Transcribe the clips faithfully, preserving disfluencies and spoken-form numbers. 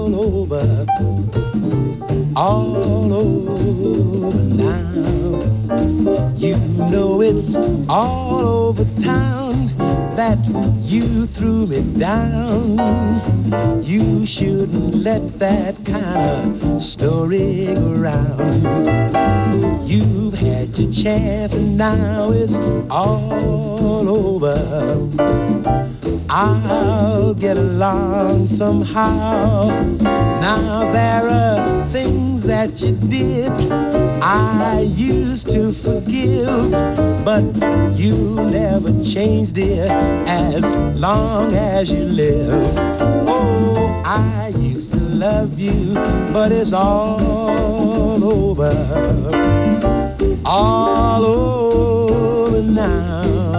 all over, all over now. You know it's all over town that you threw me down. You shouldn't let that kind of story go around. You've had your chance and now it's all over. I'll get along somehow. Now there are things that you did I used to forgive, but you never changed, dear, as long as you live. Oh, I used to love you, but it's all over, all over now.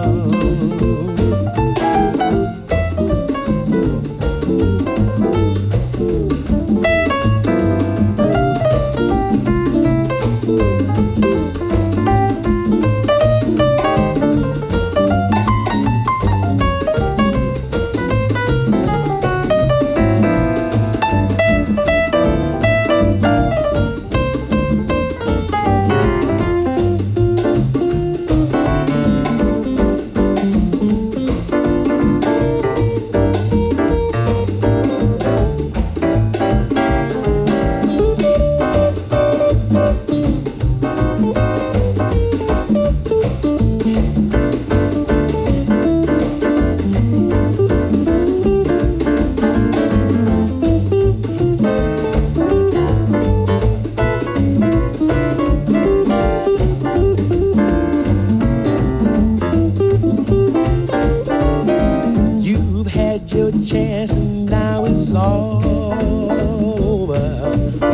Chance and now it's all over.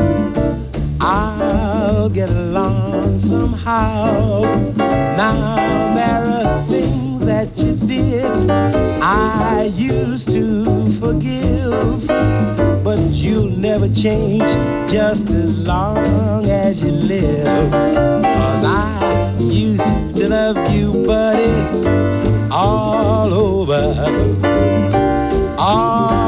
I'll get along somehow. Now there are things that you did I used to forgive, but you'll never change just as long as you live. 'Cause I used to love you, but it's all over. All